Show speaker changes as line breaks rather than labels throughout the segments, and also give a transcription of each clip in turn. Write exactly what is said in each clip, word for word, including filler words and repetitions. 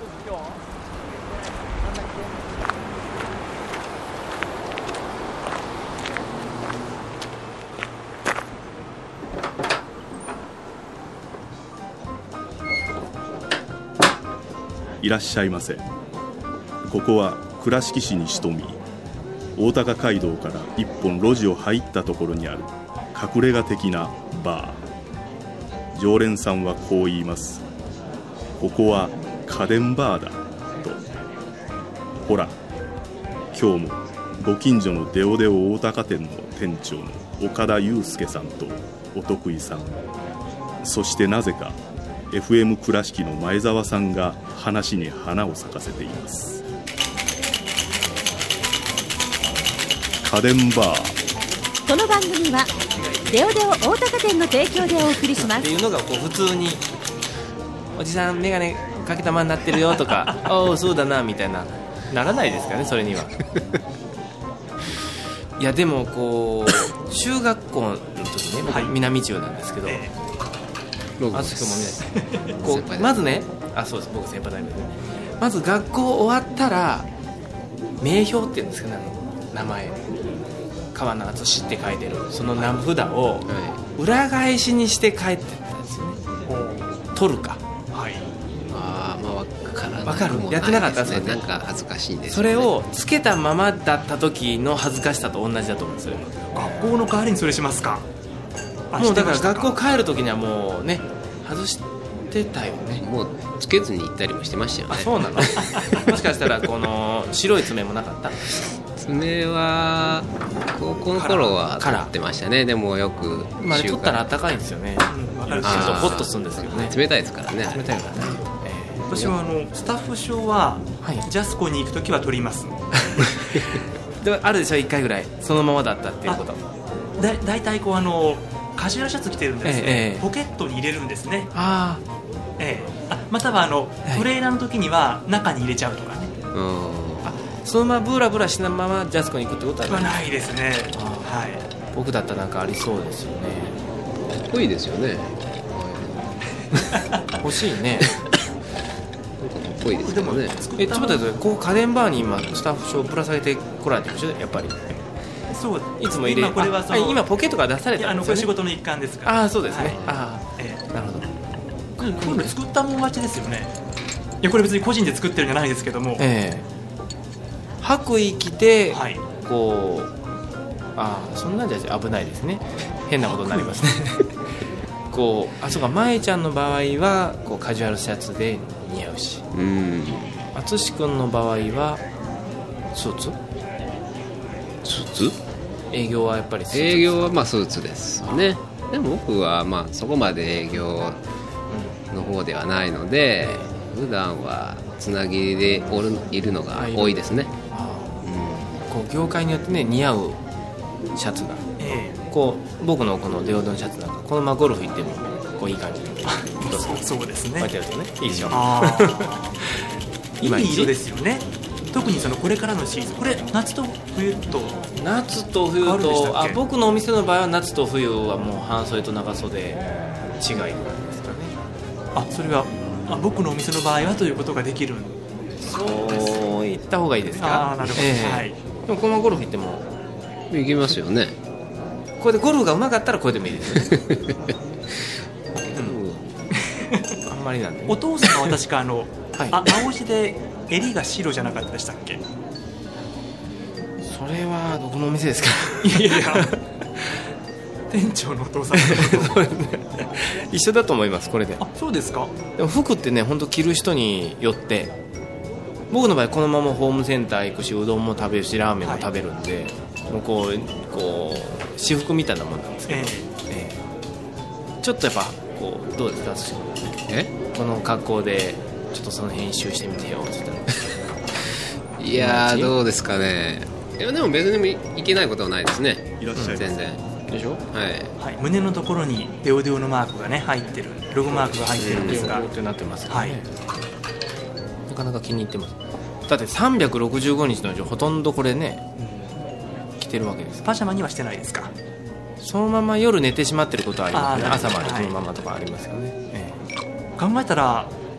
いらっしゃいませ。ここは倉敷市に潜み、大高街道から一本路地を入ったところにある隠れ家的なバー。常連さんはこう言います。ここは家電バーだと。ほら、今日もご近所のデオデオ大高店の店長の岡田祐介さんとお得意さん、そしてなぜかエフエム 倉敷の前澤さんが話に花を咲かせています。家電バー。
この番組はデオデオ大高店の提供でお送りします
っていうのがこう普通におじさんメガネかけたままになってるよとかああそうだなみたいなならないですかね、それには。いやでもこう中学校の時ね、僕南中なんですけど、えー、あつくも見ないこうまずね、あそうです僕先輩だけどね、まず学校終わったら名標っていうんですかね、名前川名敦って書いてるその名札を裏返しにして帰ってったんですよね、はい、取るか、
はい、あまあ分からない
分かるやってなかったですね。
なんか恥ずかしいんですよね。
それをつけたままだった時の恥ずかしさと同じだと思うんですよ。
学校の帰りにそれしますか。
もうだから学校帰る時にはもうね外してたよね。
もうつけずに行ったりもしてましたよね。
あそうなのもしかしたらこの白い爪もなかった。
爪は高校の頃は取ってましたね。でもよく
まあ、取ったら暖かいんですよね、うん、分かるちょっとホッとするんですけどね。
冷たいですからね。
冷たいからね、
えー、私はあのスタッフ証は、はい、ジャスコに行くときは取ります
であるでしょいっかいぐらいそのままだったっていうこと。
だだいたいこうあのカジュアルシャツ着てるんですね、ええ、ポケットに入れるんですね。
あ、
ええ、あまたはあの、はい、トレーナーの時には中に入れちゃうとかね。
うん、
そのままブラブラしなままジャスコに行くってことはない、
ないですね、はい、
僕だったらなんかありそうですよね。
かっこいいですよね
欲しいね
かっこいいですよね。
えちょっと待って、こう家電バーに今スタッフ証ぶら下げてこられてるでしょやっぱり。
そう
いつも入れ
今これはその
今ポケットから出されたんですよね。
あのこれ仕事の一環ですから。
ああそうですね、はい、ああ、
ええ、
なるほど。
これ作ったもん勝ちですよね。いやこれ別に個人で作ってるんじゃないですけども、
ええ、白衣着て、
はい、
こうああそんなんじゃ危ないですね。変なことになりますねこうあそうか舞ちゃんの場合はこうカジュアルシャツで似合うし、
うん
淳君の場合はスーツ
スーツ
営業はやっぱりスーツ
営業はまあスーツですよね。でも僕はまあそこまで営業の方ではないので、うん、普段はつなぎでおるいるのが多いですね。
あ、うん、こう業界によってね似合うシャツが、えー、こう僕のこのデオドンシャツなんかこのままゴルフ行ってもこういい感じで
そうですね。
こうやってやるとねいいでしょ。
あいい色ですよね。特にそのこれからのシーズン、これ夏と冬と
夏と冬とあ僕のお店の場合は夏と冬はもう半袖と長袖違いですかね。
あそれはあ僕のお店の場合はということができるんですか。
そう言った方がいいですか。
あなるほど、
えー
はい、
でもこのままゴルフ行っても
行きますよね。
これでゴルフが上手かったらこれでもいいですよね、うん、あんまりなんで、ね、
お父さんは確かあの、はい、あ青地で襟が白じゃなかったでしたっけ。
それはどこのお店ですか
いやいや店長のお父さん
一緒だと思いますこれで。
あそうですか。
でも服ってね本当着る人によって僕の場合このままホームセンター行くしうどんも食べるしラーメンも食べるんで、はい、もうこうこう私服みたいなもんなんですけど、えーえー、ちょっとやっぱこうどうですかえこの格好でちょっとその編集してみてよって言ったら
いやーどうですかね。いやでも別にいけないことはないですね。
いらっしゃいます、
全然
でしょ、
はいはい、胸のところにデオデオのマークがね入ってるロゴマークが入ってるんですが
ってなってますよね、
はい、
なかなか気に入ってます。だってさんびゃくろくじゅうごにちのうちほとんどこれね、うん、着てるわけです。
パジャマにはしてないですか。
そのまま夜寝てしまってることはありますね。朝までこのままとかありますよね、ええ、
考えたら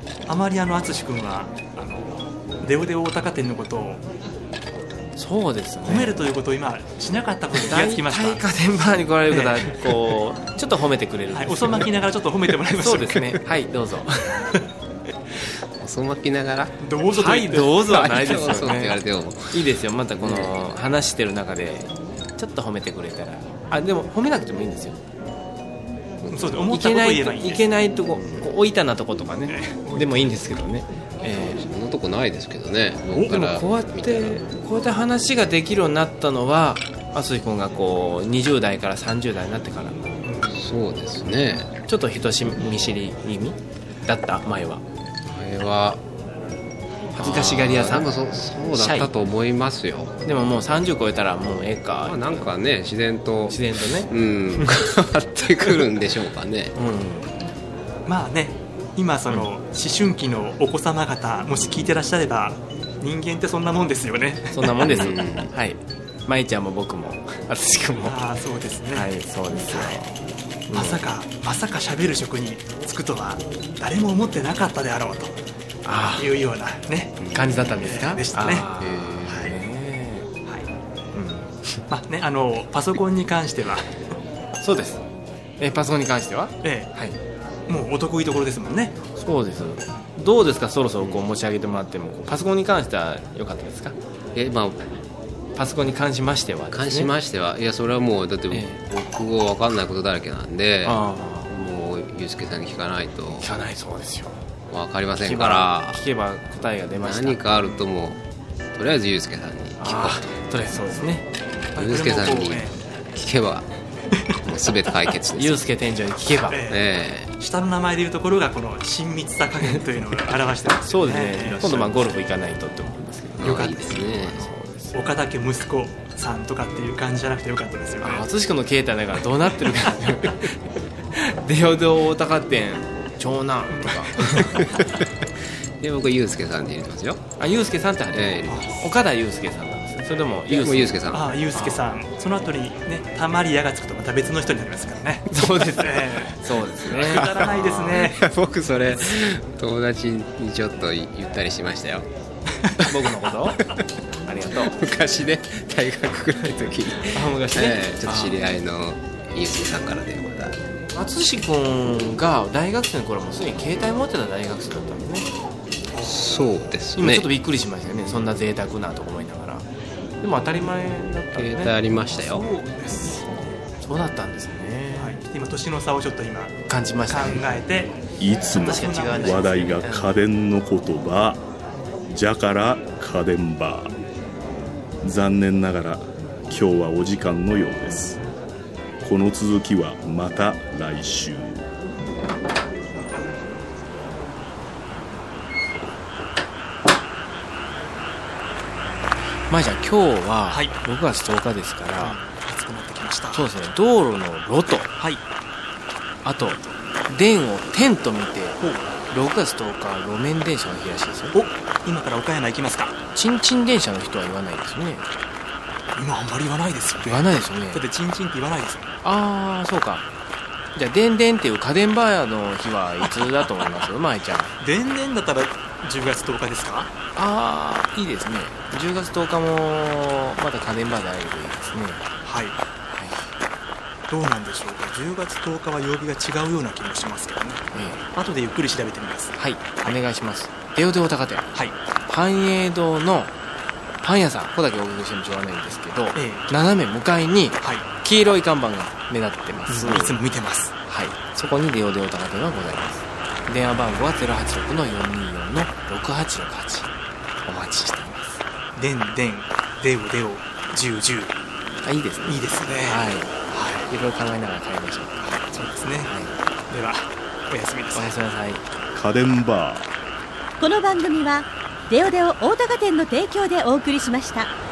あまりあの淳君はあのデオデオ大高店のことを
そうですね、
褒めるということを今しなかったことに気がつきました。
大体家電バーに来られる方はこうちょっと褒めてくれるんです、
はい、遅まきながらちょっと褒めてもらいましょうか。
そうですね、はいどうぞ
遅まきながら
どうぞと
はい
言って、
どうぞはないですよ
そうって言われ
ね。
ても
いいですよ、またこの話してる中でちょっと褒めてくれたら、あでも褒めなくてもいいんですよ。
そうです、思
い
ったことを
けないと
言えばいいんです。
いけないとここう置いたなとことかねでもいいんですけどね、えー
そんなとこないですけどね、
お
でも
僕から
こうやって
見たら。
こうやって話ができるようになったのは淳君がこうにじゅう代からさんじゅう代になってから
そうですね、
ちょっと人見知り気味だった前は。
前は
恥ずかしがり屋さん
あーでもそそうだったと思いますよ。
でももうさんじゅう超えたらもうええか、
まあ、なんかね自然と
自然とね、
うん変わってくるんでしょうかね。
う
まあね、今その思春期のお子様方もし聞いてらっしゃれば、人間ってそんなもんですよね。
ん、そんなもんです、
うん
はい舞ちゃんも僕も淳君も
ああそうですね、
はいそうですよ、うん
まさかまさか喋る職に就くとは誰も思ってなかったであろう
あ
というようなね、
あ感じだったんですか。
でしたね
あー
え
ね
はい、
うん
まあね、あのパソコンに関しては、
そうです。えパソコンに関しては、
え
はい、
え、もうお得意ところですもんね。
そうです。どうですか、そろそろこう持ち上げてもらっても、こうパソコンに関しては良かったですか。
えまあ
パソコンに関しましてはですね。
関しましてはいやそれはもうだって
え
僕語分かんないことだらけなんで、
あ
もうユースケさんに聞かないと
あ、聞かないそうですよ。
分かりませ
聞け
んから
ば聞けば答えが出ました。
何かあるともとりあえずユースケさんに聞こ
ああ、とりあえずそうですね。
うとユースケさんに
これもこうえ
聞けばもう全て解決です
ユ
よ
ースケ店長に聞けば。
え
え
え下の名前でいうところがこの親密さ加減というのを表してますよ
そうですね。今度まあゴルフ行かないとって思いますけど。
え
よかったで
いいですすね
そうです。
岡田家息子さんとかっていう感じじゃなくてよかったですよね。
あ、淳君の携帯だからどうなってるか。デオデオ大高店長男とか。
で僕ユースケさんで入れてますよ。
あ、ユースケさんってあれ、
え
岡田ユースケさんなんですね。それでも
えもうユースケ
ん。
さん
ああ、ゆうすけさん、その後にね、たまりやがつくとまた別の人になりますからね。
そうですね
え。
そうですね。
くだらないですね。
僕それ友達にちょっと言ったりしましたよ。
僕のことありがとう。
昔ね大学ぐらいの時に、
あ、昔ね、
ええちょっと知り合いのユースケさんから電話が
淳君が大学生の頃もすでに携帯持ってた大学生だったんでね。
そうですね
今ちょっとびっくりしましたよね、そんな贅沢なと思いながら。でも当たり前だったんでね。
携帯ありましたよ。
そうです。
そうだったんですね、
はい、今年の差をちょっと今考
感じましたね。
えて、
いつも
確かに違わないです
話題が家電の言葉じゃから家電バー。残念ながら今日はお時間のようです。この続きはまた来週。
まあじゃあ今日は
はい
ろくがつとおかですから、
暑くなってきました。
そうですね、道路のロと、
はい。
あと電を天と見て、ろくがつとおか路面電車の日らしいですよ。
お、今から岡山行きますか。
チンチン電車の人は言わないですよね。
今あんまり言わないですよね。
言わないですよね。
だってチンチンって言わないですよ。
ああ、そうか。じゃあでんでんっていう家電バーの日はいつだと思いますまいちゃん。
でんでんだったらじゅうがつとおかですか。
ああ、いいですね。じゅうがつとおかもまた家電バーで会えるといいですね。
はい。どうなんでしょうか。じゅうがつとおかは曜日が違うような気もしますけどね。
え
後でゆっくり調べてみます。
え、はい、お願いします。デオデオ高店、
はい。
繁栄堂のパン屋さん、ここだけお聞きしてもしょうがないんですけど、
え
斜め向かいに
はい。
黄色い看板が目立ってます、
いつも見てます。
はい、そこにデオデオ高店がございます。電話番号は ゼロはちろくのよんにーよんのろくはちろくはち。お待ちしています。
でんでん、でおでお、じゅうじゅう。
あ、いいですね。
いいですね。
はい、
はい。
いろいろ考えながら帰りましょう。
そうですね。
はい、
では、おやすみな
お
さい
や。すみなさい。
家電バー。
この番組はデオデオ大高店の提供でお送りしました。